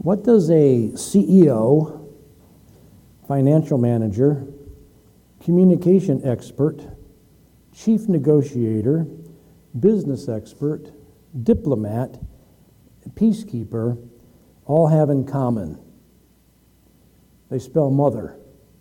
What does a CEO, financial manager, communication expert, chief negotiator, business expert, diplomat, peacekeeper all have in common? They spell mother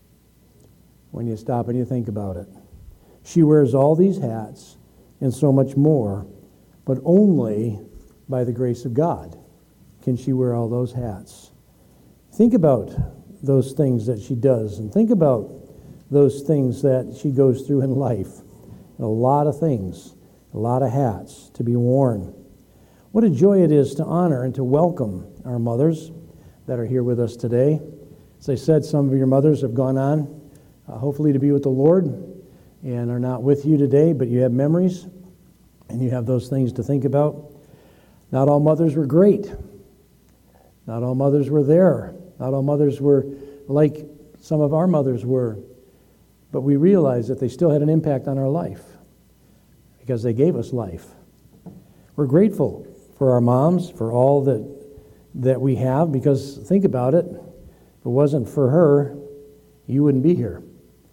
when you stop and you think about it. She wears all these hats and so much more, but only by the grace of God can she wear all those hats. Think about those things that she does, and think about those things that she goes through in life. A lot of things, a lot of hats to be worn. What a joy it is to honor and to welcome our mothers that are here with us today. As I said, some of your mothers have gone on, hopefully to be with the Lord, and are not with you today, but you have memories, and you have those things to think about. Not all mothers were great. Not all mothers were there. Not all mothers were like some of our mothers were. But we realize that they still had an impact on our life because they gave us life. We're grateful for our moms, for all that we have, because think about it. If it wasn't for her, you wouldn't be here.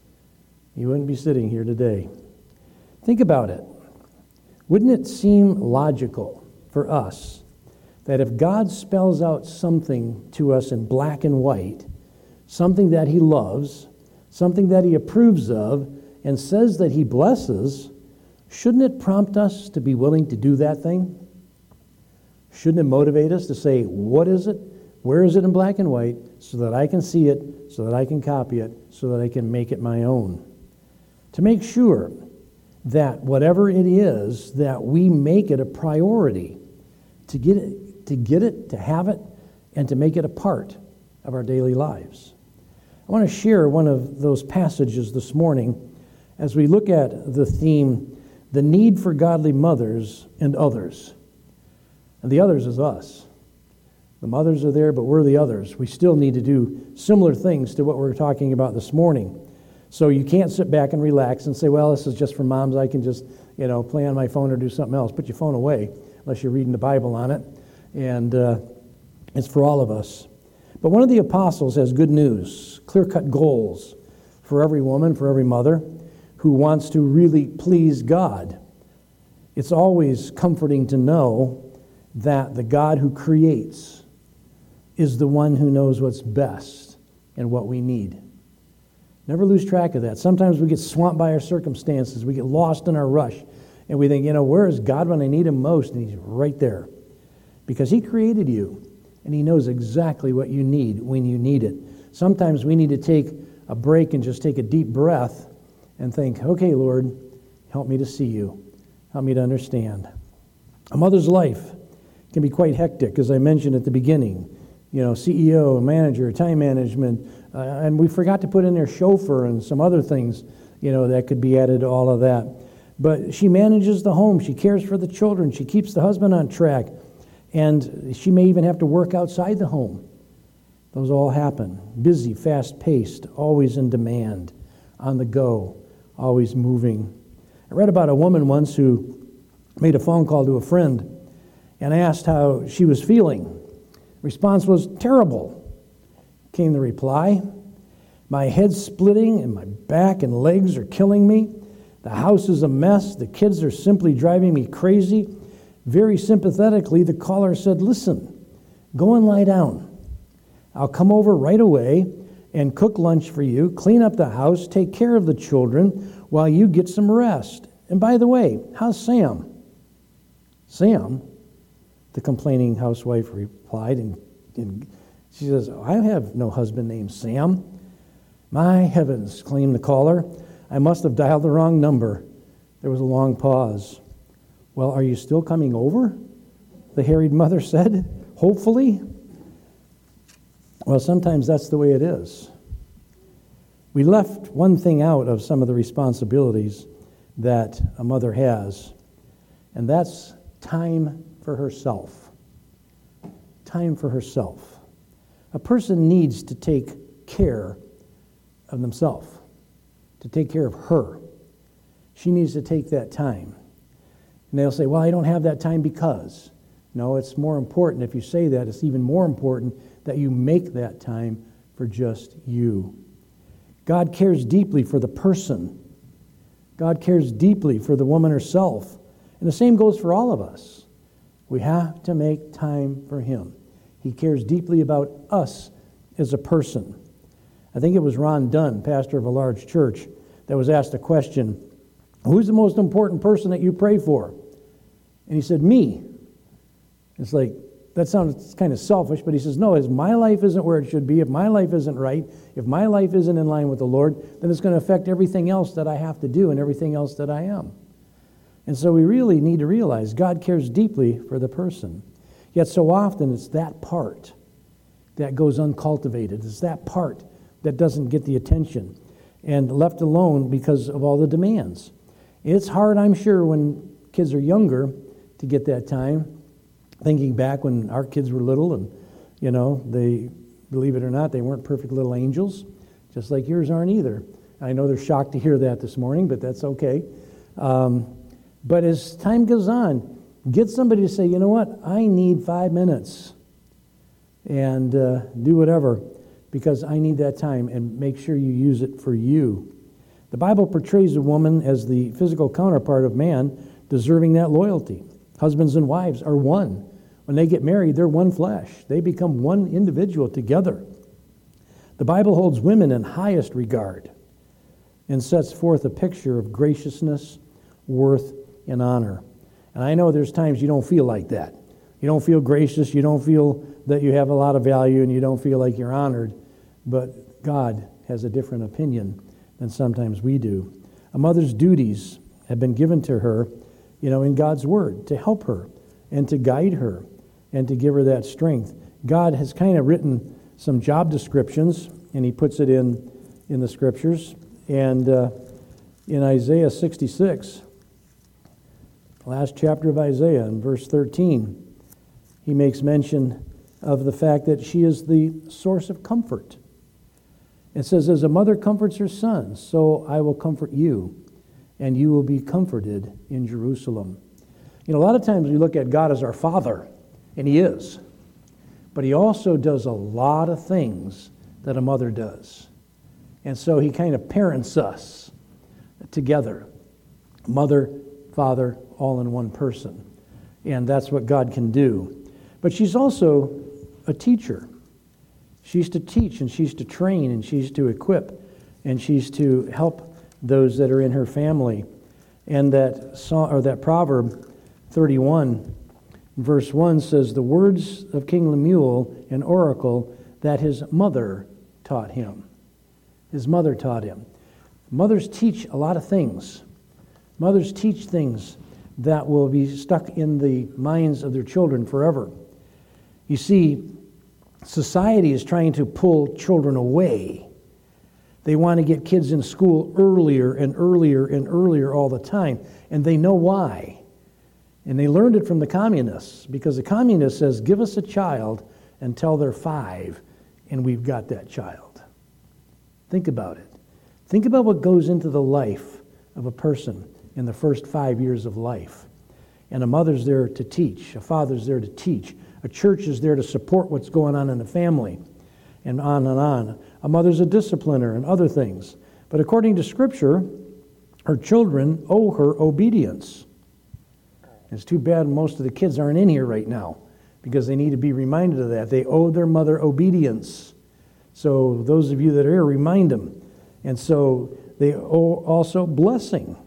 You wouldn't be sitting here today. Think about it. Wouldn't it seem logical for us that if God spells out something to us in black and white, something that He loves, something that He approves of, and says that He blesses, shouldn't it prompt us to be willing to do that thing? Shouldn't it motivate us to say, what is it? Where is it in black and white, so that I can see it, so that I can copy it, so that I can make it my own? To make sure that whatever it is, that we make it a priority to get it, to have it, and to make it a part of our daily lives. I want to share one of those passages this morning as we look at the theme, the need for godly mothers and others. And the others is us. The mothers are there, but we're the others. We still need to do similar things to what we're talking about this morning. So you can't sit back and relax and say, well, this is just for moms. I can just, play on my phone or do something else. Put your phone away unless you're reading the Bible on it. And it's for all of us. But one of the apostles has good news, clear-cut goals for every woman, for every mother who wants to really please God. It's always comforting to know that the God who creates is the one who knows what's best and what we need. Never lose track of that. Sometimes we get swamped by our circumstances. We get lost in our rush. And we think, where is God when I need Him most? And He's right there. Because He created you. And He knows exactly what you need when you need it. Sometimes we need to take a break and just take a deep breath and think, okay, Lord, help me to see you. Help me to understand. A mother's life can be quite hectic, as I mentioned at the beginning. CEO, manager, time management, and we forgot to put in there chauffeur and some other things, that could be added to all of that. But she manages the home. She cares for the children. She keeps the husband on track. And she may even have to work outside the home. Those all happen. Busy, fast-paced, always in demand, on the go, always moving. I read about a woman once who made a phone call to a friend and asked how she was feeling. Response was, terrible. Came the reply, my head's splitting and my back and legs are killing me. The house is a mess. The kids are simply driving me crazy. Very sympathetically, the caller said, listen, go and lie down. I'll come over right away and cook lunch for you, clean up the house, take care of the children while you get some rest. And by the way, how's Sam? Sam? The complaining housewife replied, and she says, I have no husband named Sam. My heavens, exclaimed the caller. I must have dialed the wrong number. There was a long pause. Well, are you still coming over? The harried mother said, hopefully. Well, sometimes that's the way it is. We left one thing out of some of the responsibilities that a mother has, and that's time for herself. Time for herself. A person needs to take care of themselves, to take care of her. She needs to take that time. And they'll say, well, I don't have that time because. No, it's more important. If you say that, it's even more important that you make that time for just you. God cares deeply for the person. God cares deeply for the woman herself. And the same goes for all of us. We have to make time for Him. He cares deeply about us as a person. I think it was Ron Dunn, pastor of a large church, that was asked a question, who's the most important person that you pray for? And he said, me. It's like, that sounds kind of selfish, but he says, no, as my life isn't where it should be, if my life isn't right, if my life isn't in line with the Lord, then it's going to affect everything else that I have to do and everything else that I am. And so we really need to realize God cares deeply for the person. Yet so often it's that part that goes uncultivated. It's that part that doesn't get the attention and left alone because of all the demands. It's hard, I'm sure, when kids are younger to get that time. Thinking back when our kids were little and, they, believe it or not, they weren't perfect little angels, just like yours aren't either. I know they're shocked to hear that this morning, but that's okay. But as time goes on, get somebody to say, you know what, I need 5 minutes and do whatever because I need that time, and make sure you use it for you. The Bible portrays a woman as the physical counterpart of man, deserving that loyalty. Husbands and wives are one. When they get married, they're one flesh. They become one individual together. The Bible holds women in highest regard and sets forth a picture of graciousness, worth, and honor. And I know there's times you don't feel like that. You don't feel gracious, you don't feel that you have a lot of value, and you don't feel like you're honored. But God has a different opinion than sometimes we do. A mother's duties have been given to her, in God's Word, to help her and to guide her and to give her that strength. God has kind of written some job descriptions, and He puts it in the Scriptures. And in Isaiah 66, last chapter of Isaiah, in verse 13, He makes mention of the fact that she is the source of comfort. It says, as a mother comforts her son, so I will comfort you, and you will be comforted in Jerusalem. A lot of times we look at God as our Father, and He is. But He also does a lot of things that a mother does. And so He kind of parents us together. Mother, Father, all in one person. And that's what God can do. But she's also a teacher. She's to teach, and she's to train, and she's to equip, and she's to help those that are in her family. And that proverb 31, verse 1 says, the words of King Lemuel, an oracle that his mother taught him. His mother taught him. Mothers teach a lot of things. Mothers teach things that will be stuck in the minds of their children forever. You see, society is trying to pull children away. They want to get kids in school earlier and earlier and earlier all the time, and they know why. And they learned it from the communists, because the communist says, give us a child until they're 5, and we've got that child. Think about it. Think about what goes into the life of a person in the first 5 years of life. And a mother's there to teach, a father's there to teach, a church is there to support what's going on in the family, and on and on. A mother's a discipliner and other things. But according to Scripture, her children owe her obedience. It's too bad most of the kids aren't in here right now, because they need to be reminded of that. They owe their mother obedience. So those of you that are here, remind them. And so they owe also blessing.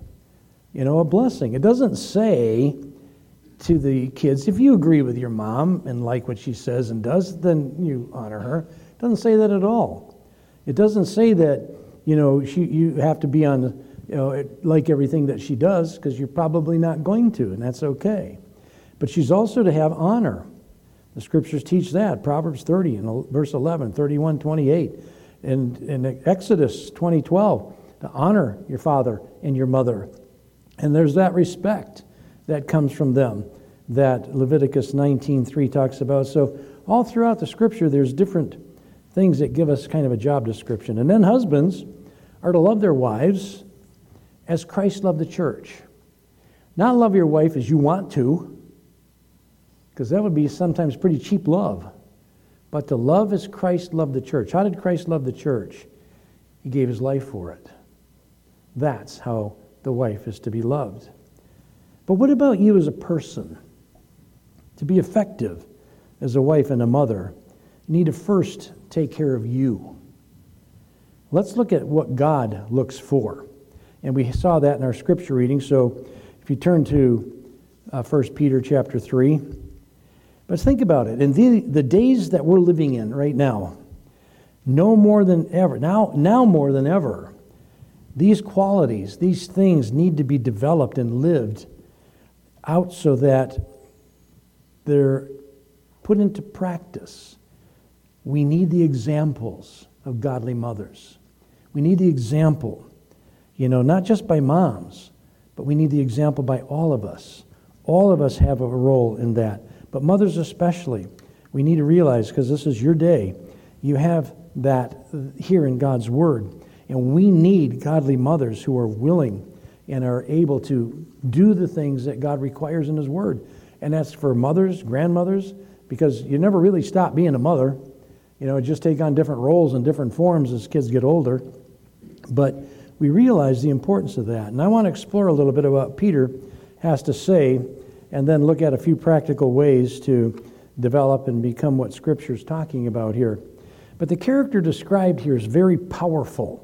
A blessing. It doesn't say to the kids, if you agree with your mom and like what she says and does, then you honor her. It doesn't say that at all. It doesn't say that, you have to be on, like everything that she does, because you're probably not going to, and that's okay. But she's also to have honor. The Scriptures teach that. Proverbs 30 and verse 11, 31, 28, and in Exodus 20:12, to honor your father and your mother. And there's that respect that comes from them that Leviticus 19:3 talks about. So all throughout the Scripture, there's different things that give us kind of a job description. And then husbands are to love their wives as Christ loved the church. Not love your wife as you want to, because that would be sometimes pretty cheap love. But to love as Christ loved the church. How did Christ love the church? He gave his life for it. That's how the wife is to be loved. But what about you as a person? To be effective as a wife and a mother, you need to first take care of you. Let's look at what God looks for. And we saw that in our scripture reading. So if you turn to 1 Peter chapter 3. But think about it. In the days that we're living in right now, no more than ever, now more than ever, these qualities, these things need to be developed and lived out so that they're put into practice. We need the examples of godly mothers. We need the example, not just by moms, but we need the example by all of us. All of us have a role in that. But mothers especially, we need to realize, because this is your day, you have that here in God's Word. And we need godly mothers who are willing and are able to do the things that God requires in His Word. And that's for mothers, grandmothers, because you never really stop being a mother. Just take on different roles and different forms as kids get older. But we realize the importance of that. And I want to explore a little bit about what Peter has to say, and then look at a few practical ways to develop and become what Scripture is talking about here. But the character described here is very powerful.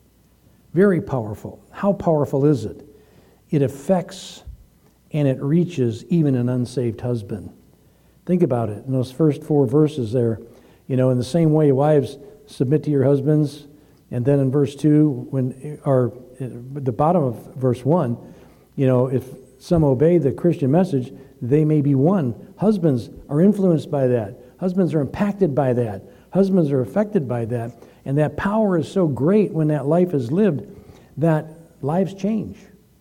Very powerful. How powerful is it? It affects and it reaches even an unsaved husband. Think about it. In those first 4 verses there, in the same way, wives, submit to your husbands. And then in verse 2, at the bottom of verse 1, if some obey the Christian message, they may be won. Husbands are influenced by that. Husbands are impacted by that. Husbands are affected by that. And that power is so great when that life is lived that lives change.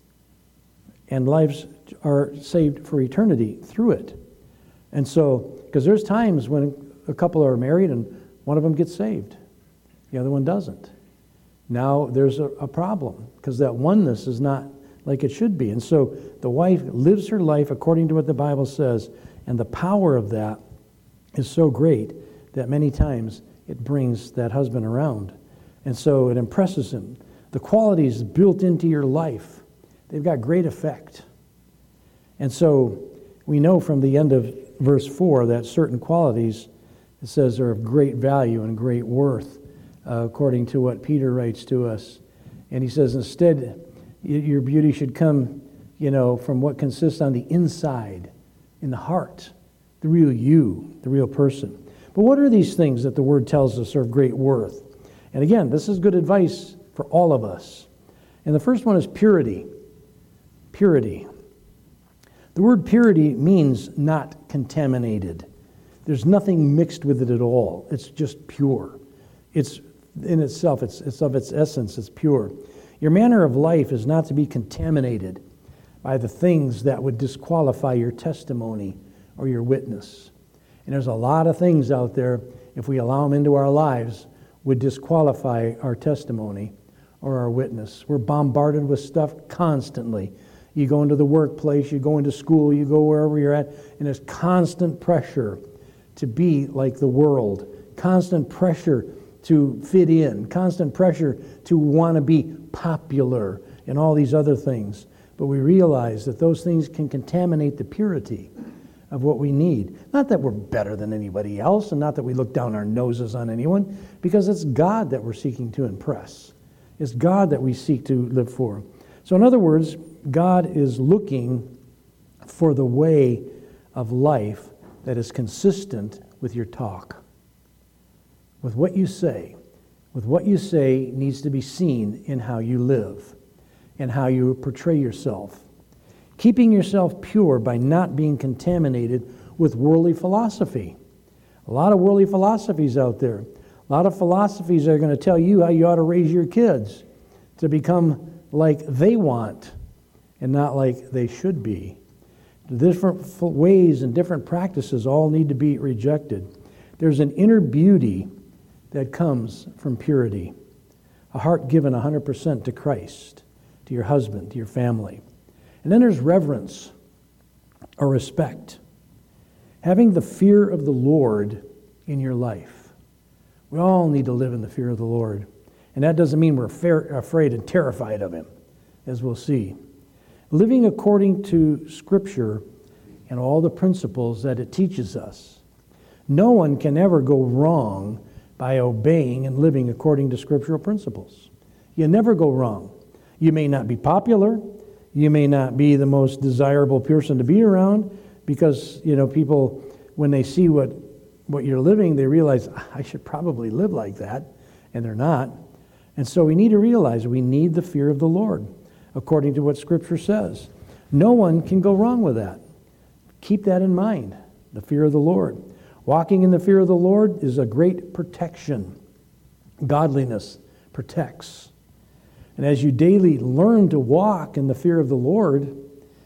And lives are saved for eternity through it. And so, because there's times when a couple are married and one of them gets saved. The other one doesn't. Now there's a problem because that oneness is not like it should be. And so the wife lives her life according to what the Bible says, and the power of that is so great that many times it brings that husband around. And so it impresses him. The qualities built into your life, they've got great effect. And so we know from the end of verse 4 that certain qualities, it says, are of great value and great worth, according to what Peter writes to us. And he says, instead, your beauty should come, from what consists on the inside, in the heart, the real you, the real person. But what are these things that the Word tells us are of great worth? And again, this is good advice for all of us. And the first one is purity. Purity. The word purity means not contaminated. There's nothing mixed with it at all. It's just pure. It's in itself, it's of its essence, it's pure. Your manner of life is not to be contaminated by the things that would disqualify your testimony or your witness. And there's a lot of things out there, if we allow them into our lives, would disqualify our testimony or our witness. We're bombarded with stuff constantly. You go into the workplace, you go into school, you go wherever you're at, and there's constant pressure to be like the world, constant pressure to fit in, constant pressure to want to be popular, and all these other things. But we realize that those things can contaminate the purity of what we need. Not that we're better than anybody else, and not that we look down our noses on anyone, because it's God that we're seeking to impress. It's God that we seek to live for. So in other words, God is looking for the way of life that is consistent with your talk, with what you say. With what you say needs to be seen in how you live and how you portray yourself. Keeping yourself pure by not being contaminated with worldly philosophy. A lot of worldly philosophies out there. A lot of philosophies are going to tell you how you ought to raise your kids to become like they want and not like they should be. The different ways and different practices all need to be rejected. There's an inner beauty that comes from purity. A heart given 100% to Christ, to your husband, to your family. And then there's reverence or respect. Having the fear of the Lord in your life. We all need to live in the fear of the Lord. And that doesn't mean we're afraid and terrified of him, as we'll see. Living according to Scripture and all the principles that it teaches us. No one can ever go wrong by obeying and living according to scriptural principles. You never go wrong. You may not be popular. You may not be the most desirable person to be around because, people, when they see what you're living, they realize, I should probably live like that, and they're not. And so we need to realize we need the fear of the Lord, according to what Scripture says. No one can go wrong with that. Keep that in mind, the fear of the Lord. Walking in the fear of the Lord is a great protection. Godliness protects. And as you daily learn to walk in the fear of the Lord,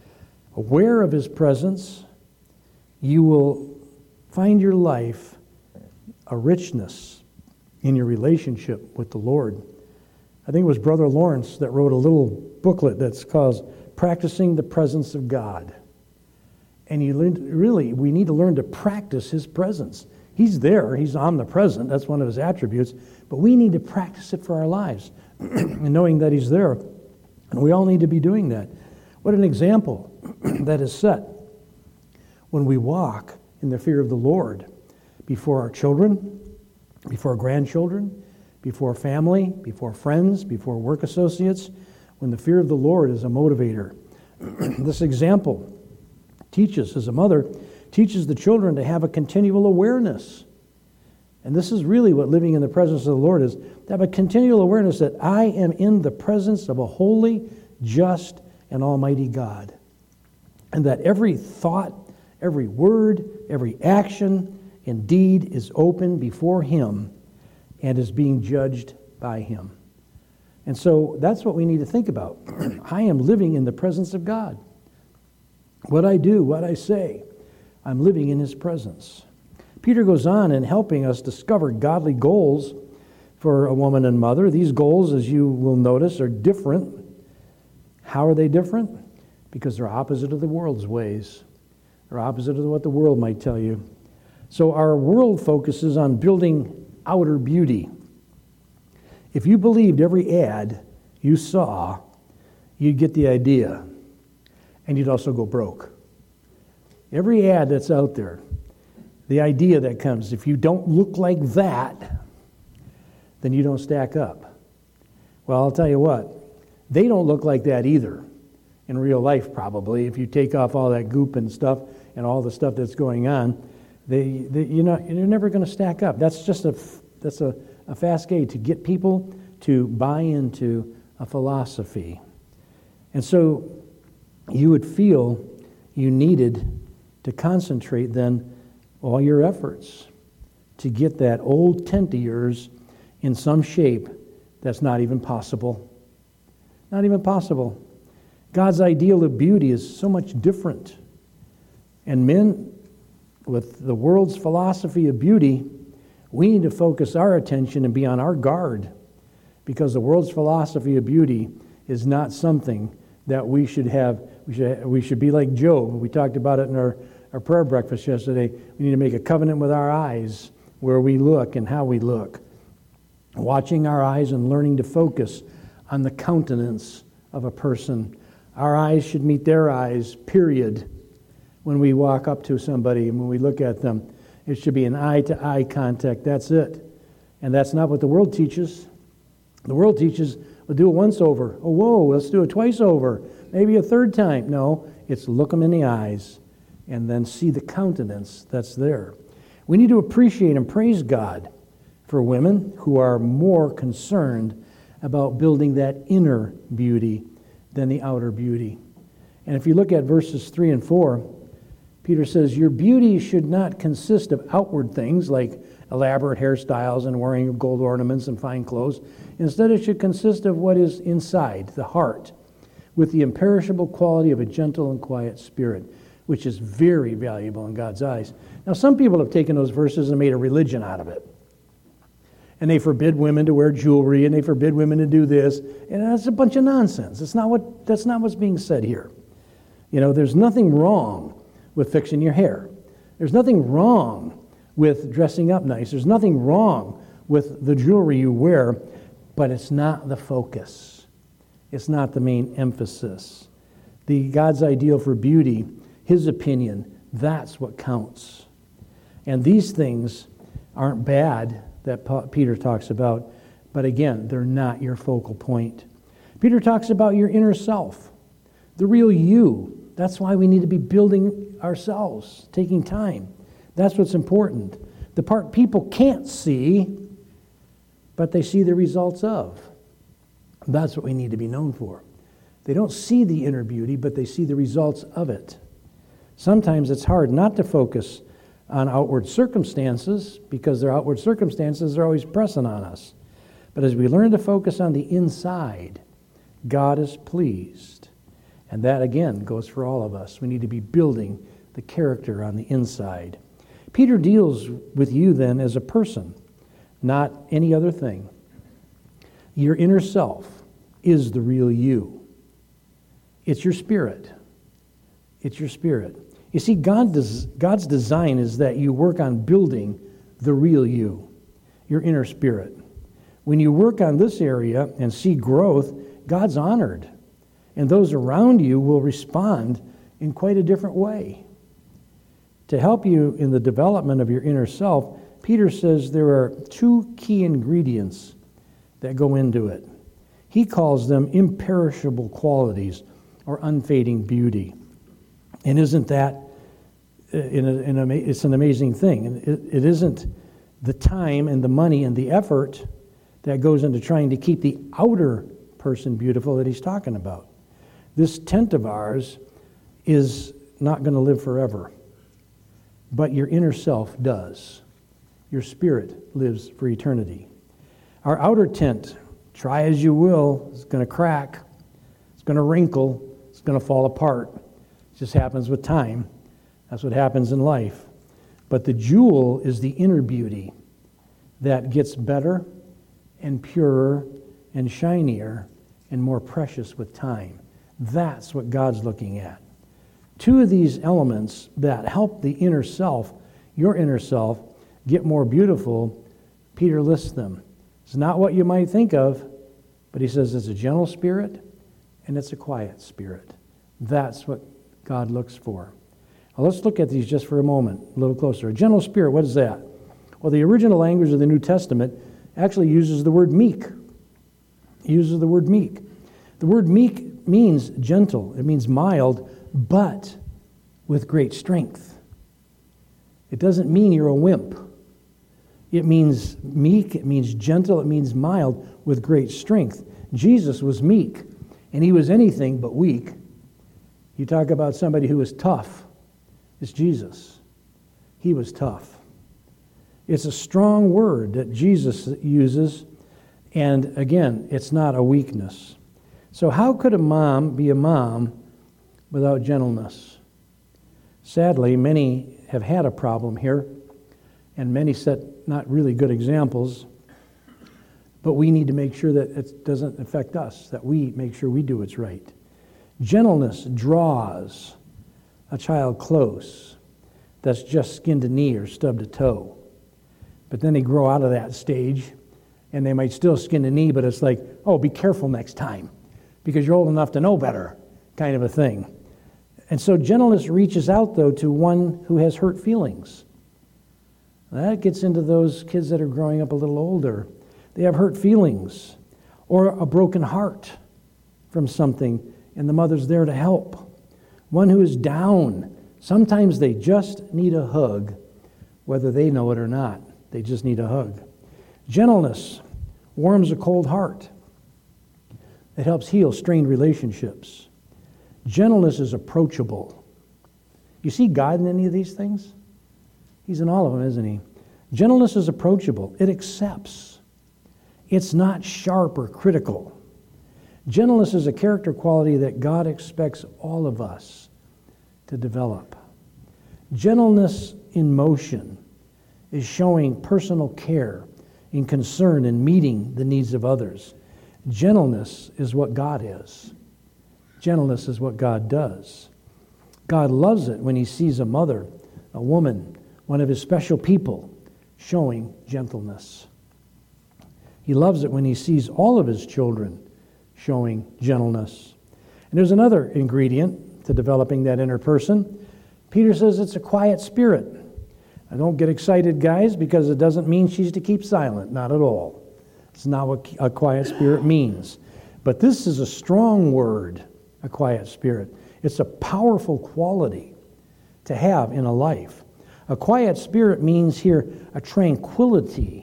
aware of his presence, you will find your life a richness in your relationship with the Lord. I think it was Brother Lawrence that wrote a little booklet that's called Practicing the Presence of God. And we need to learn to practice his presence. He's there. He's omnipresent. That's one of his attributes. But we need to practice it for our lives, and knowing that he's there. And we all need to be doing that. What an example that is set when we walk in the fear of the Lord before our children, before grandchildren, before family, before friends, before work associates, when the fear of the Lord is a motivator. This example as a mother, teaches the children to have a continual awareness. And this is really what living in the presence of the Lord is, to have a continual awareness that I am in the presence of a holy, just, and almighty God. And that every thought, every word, every action and deed is open before him and is being judged by him. And so that's what we need to think about. I am living in the presence of God. What I do, what I say, I'm living in his presence. Peter goes on in helping us discover godly goals for a woman and mother. These goals, as you will notice, are different. How are they different? Because they're opposite of the world's ways. They're opposite of what the world might tell you. So our world focuses on building outer beauty. If you believed every ad you saw, you'd get the idea. And you'd also go broke. Every ad that's out there, the idea that comes, if you don't look like that, then you don't stack up. Well, I'll tell you what, they don't look like that either in real life probably. If you take off all that goop and stuff and all the stuff that's going on, you're never going to stack up. That's just a fascade to get people to buy into a philosophy. And so you would feel you needed to concentrate then all your efforts to get that old tent of yours in some shape that's not even possible. Not even possible. God's ideal of beauty is so much different. And men, with the world's philosophy of beauty, we need to focus our attention and be on our guard, because the world's philosophy of beauty is not something that we should have. We should be like Job. We talked about it in our prayer breakfast yesterday. We need to make a covenant with our eyes, where we look and how we look. Watching our eyes and learning to focus on the countenance of a person. Our eyes should meet their eyes, period, when we walk up to somebody and when we look at them. It should be an eye-to-eye contact. That's it. And that's not what the world teaches. The world teaches, we'll do it once over. Oh, whoa, let's do it twice over. Maybe a third time. No, it's look them in the eyes and then see the countenance that's there. We need to appreciate and praise God for women who are more concerned about building that inner beauty than the outer beauty. And if you look at verses 3 and 4, Peter says, your beauty should not consist of outward things like elaborate hairstyles and wearing of gold ornaments and fine clothes. Instead, it should consist of what is inside, the heart, with the imperishable quality of a gentle and quiet spirit, which is very valuable in God's eyes. Now, some people have taken those verses and made a religion out of it. And they forbid women to wear jewelry, and they forbid women to do this. And that's a bunch of nonsense. That's not what's being said here. There's nothing wrong with fixing your hair. There's nothing wrong with dressing up nice. There's nothing wrong with the jewelry you wear, but it's not the focus. It's not the main emphasis. God's ideal for beauty, his opinion, that's what counts. And these things aren't bad that Peter talks about, but again, they're not your focal point. Peter talks about your inner self, the real you. That's why we need to be building ourselves, taking time. That's what's important. The part people can't see, but they see the results of. That's what we need to be known for. They don't see the inner beauty, but they see the results of it. Sometimes it's hard not to focus on outward circumstances because their outward circumstances are always pressing on us. But as we learn to focus on the inside, God is pleased. And that, again, goes for all of us. We need to be building the character on the inside. Peter deals with you then as a person, not any other thing. Your inner self is the real you. It's your spirit. It's your spirit. You see, God's design is that you work on building the real you, your inner spirit. When you work on this area and see growth, God's honored. And those around you will respond in quite a different way. To help you in the development of your inner self, Peter says there are two key ingredients that go into it. He calls them imperishable qualities or unfading beauty. And isn't that, it's an amazing thing. And it isn't the time and the money and the effort that goes into trying to keep the outer person beautiful that he's talking about. This tent of ours is not going to live forever, but your inner self does. Your spirit lives for eternity. Our outer tent, try as you will, is going to crack, it's going to wrinkle, it's going to fall apart. It just happens with time. That's what happens in life. But the jewel is the inner beauty that gets better and purer and shinier and more precious with time. That's what God's looking at. Two of these elements that help the inner self, your inner self, get more beautiful, Peter lists them. It's not what you might think of, but he says it's a gentle spirit and it's a quiet spirit. That's what God looks for. Now let's look at these just for a moment, a little closer. A gentle spirit, what is that? Well, the original language of the New Testament actually uses the word meek. It uses the word meek. The word meek means gentle. It means mild, but with great strength. It doesn't mean you're a wimp. It means meek, it means gentle, it means mild with great strength. Jesus was meek, and he was anything but weak. You talk about somebody who was tough. It's Jesus. He was tough. It's a strong word that Jesus uses, and again, it's not a weakness. So how could a mom be a mom without gentleness? Sadly, many have had a problem here, and many set not really good examples, but we need to make sure that it doesn't affect us, that we make sure we do what's right. Gentleness draws a child close that's just skin to knee or stub to toe. But then they grow out of that stage, and they might still skin to knee, but it's like, oh, be careful next time, because you're old enough to know better, kind of a thing. And so gentleness reaches out, though, to one who has hurt feelings. That gets into those kids that are growing up a little older. They have hurt feelings or a broken heart from something, and the mother's there to help. One who is down. Sometimes they just need a hug, whether they know it or not. They just need a hug. Gentleness warms a cold heart. It helps heal strained relationships. Gentleness is approachable. You see God in any of these things? He's in all of them, isn't he? Gentleness is approachable. It accepts. It's not sharp or critical. Gentleness is a character quality that God expects all of us to develop. Gentleness in motion is showing personal care and concern in meeting the needs of others. Gentleness is what God is. Gentleness is what God does. God loves it when he sees a mother a woman, one of his special people, showing gentleness. He loves it when he sees all of his children showing gentleness. And there's another ingredient to developing that inner person. Peter says it's a quiet spirit. Now, don't get excited, guys, because it doesn't mean she's to keep silent. Not at all. It's not what a quiet spirit means. But this is a strong word, a quiet spirit. It's a powerful quality to have in a life. A quiet spirit means here a tranquility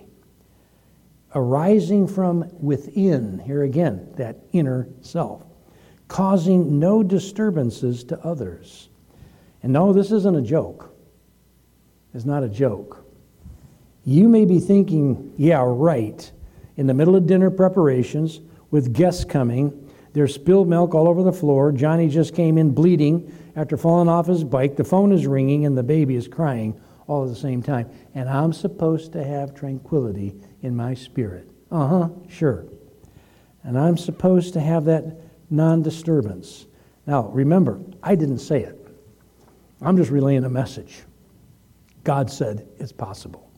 arising from within, here again, that inner self, causing no disturbances to others. And no, this isn't a joke. It's not a joke. You may be thinking, yeah, right, in the middle of dinner preparations, with guests coming, there's spilled milk all over the floor, Johnny just came in bleeding after falling off his bike, the phone is ringing, and the baby is crying all at the same time. And I'm supposed to have tranquility in my spirit. Sure. And I'm supposed to have that non-disturbance. Now, remember, I didn't say it. I'm just relaying a message. God said it's possible.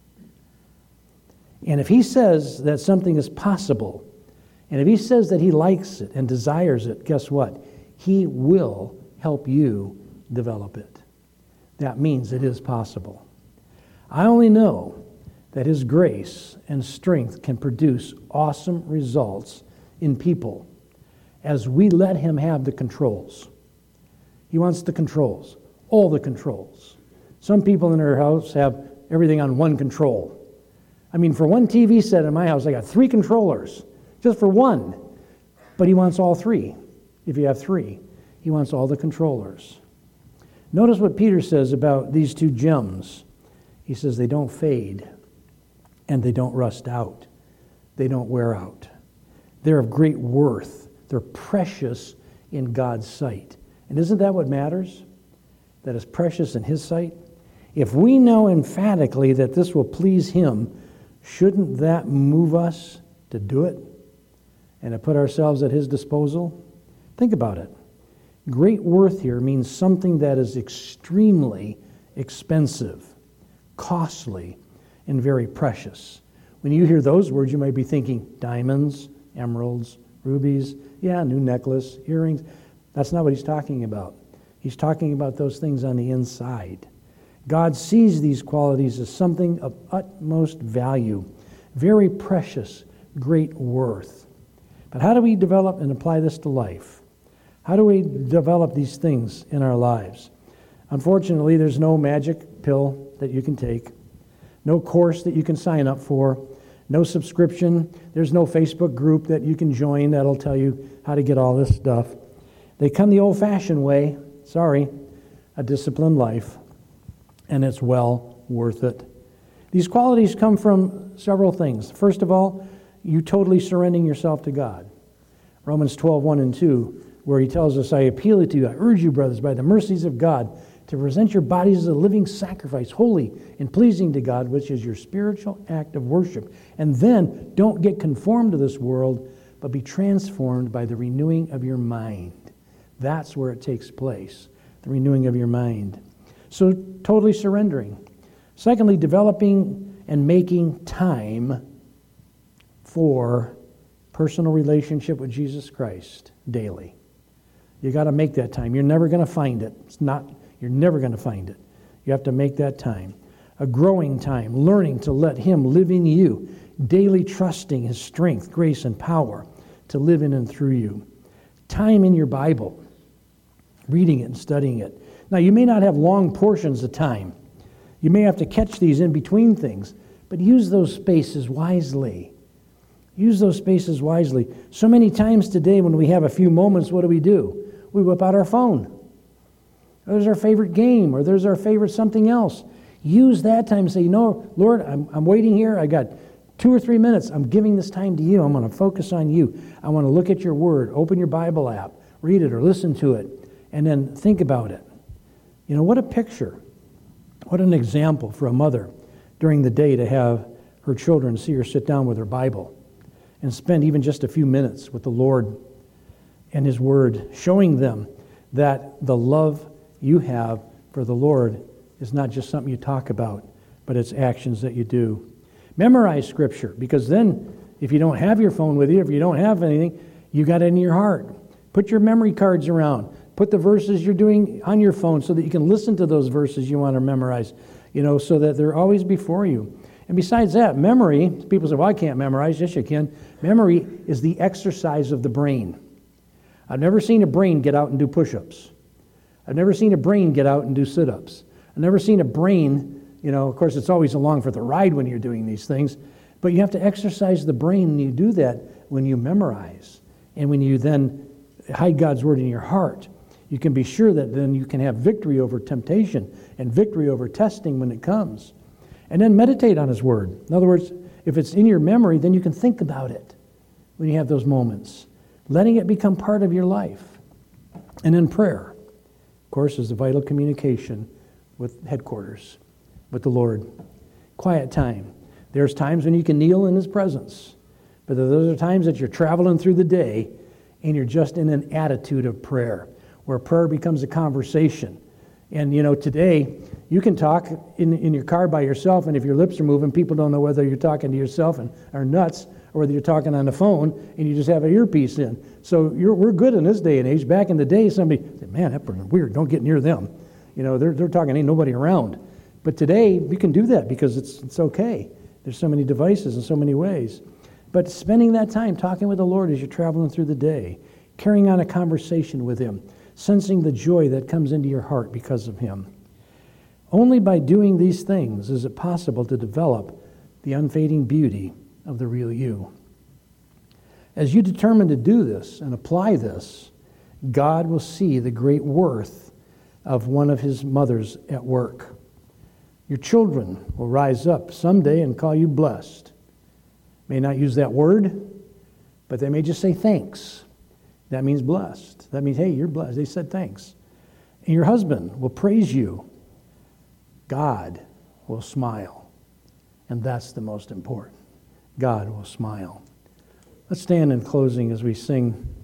And if he says that something is possible, and if he says that he likes it and desires it, guess what? He will help you develop it. That means it is possible. I only know that his grace and strength can produce awesome results in people as we let him have the controls. He wants the controls, all the controls. Some people in their house have everything on one control. I mean, for one TV set in my house, I got 3 controllers, just for one. But he wants all 3. If you have 3, he wants all the controllers. Notice what Peter says about these 2 gems. He says they don't fade and they don't rust out. They don't wear out. They're of great worth. They're precious in God's sight. And isn't that what matters? That is precious in his sight? If we know emphatically that this will please him, shouldn't that move us to do it and to put ourselves at his disposal? Think about it. Great worth here means something that is extremely expensive, costly, and very precious. When you hear those words, you might be thinking diamonds, emeralds, rubies, new necklace, earrings. That's not what he's talking about. He's talking about those things on the inside. God sees these qualities as something of utmost value, very precious, great worth. But how do we develop and apply this to life? How do we develop these things in our lives? Unfortunately, there's no magic pill that you can take, no course that you can sign up for, no subscription. There's no Facebook group that you can join that'll tell you how to get all this stuff. They come the old-fashioned way, a disciplined life, and it's well worth it. These qualities come from several things. First of all, you totally surrendering yourself to God. Romans 12:1 and 2, where he tells us, I appeal to you, I urge you, brothers, by the mercies of God, to present your bodies as a living sacrifice, holy and pleasing to God, which is your spiritual act of worship. And then don't get conformed to this world, but be transformed by the renewing of your mind. That's where it takes place, the renewing of your mind. So totally surrendering. Secondly, developing and making time for personal relationship with Jesus Christ daily. You got to make that time. You're never going to find it. You're never going to find it. You have to make that time. A growing time, learning to let him live in you, daily trusting his strength, grace, and power to live in and through you. Time in your Bible, reading it and studying it. Now, you may not have long portions of time. You may have to catch these in between things, but use those spaces wisely. Use those spaces wisely. So many times today when we have a few moments, what do? We whip out our phone. There's our favorite game, or there's our favorite something else. Use that time and say, Lord, I'm waiting here. I got 2 or 3 minutes. I'm giving this time to you. I'm going to focus on you. I want to look at your word. Open your Bible app. Read it or listen to it. And then think about it. What a picture. What an example for a mother during the day to have her children see her sit down with her Bible and spend even just a few minutes with the Lord and his word, showing them that the love you have for the Lord is not just something you talk about, but it's actions that you do. Memorize Scripture, because then if you don't have your phone with you, if you don't have anything, you got it in your heart. Put your memory cards around. Put the verses you're doing on your phone so that you can listen to those verses you want to memorize, so that they're always before you. And besides that, memory, people say, well, I can't memorize. Yes, you can. Memory is the exercise of the brain. I've never seen a brain get out and do push-ups. I've never seen a brain get out and do sit-ups. I've never seen a brain, of course, it's always along for the ride when you're doing these things, but you have to exercise the brain, and you do that when you memorize. And when you then hide God's Word in your heart, you can be sure that then you can have victory over temptation and victory over testing when it comes. And then meditate on His Word. In other words, if it's in your memory, then you can think about it when you have those moments, letting it become part of your life. And then prayer, of course, is the vital communication with headquarters, with the Lord. Quiet time. There's times when you can kneel in His presence, but those are times that you're traveling through the day and you're just in an attitude of prayer, where prayer becomes a conversation. And, today, you can talk in your car by yourself, and if your lips are moving, people don't know whether you're talking to yourself and are nuts, or whether you're talking on the phone and you just have an earpiece in. So we're good in this day and age. Back in the day, somebody said, man, that person's weird. Don't get near them. They're talking, ain't nobody around. But today, we can do that because it's okay. There's so many devices in so many ways. But spending that time talking with the Lord as you're traveling through the day, carrying on a conversation with Him, sensing the joy that comes into your heart because of Him. Only by doing these things is it possible to develop the unfading beauty of the real you. As you determine to do this and apply this, God will see the great worth of one of His mothers at work. Your children will rise up someday and call you blessed. May not use that word, but they may just say thanks. That means blessed. That means, hey, you're blessed. They said thanks. And your husband will praise you. God will smile. And that's the most important. God will smile. Let's stand in closing as we sing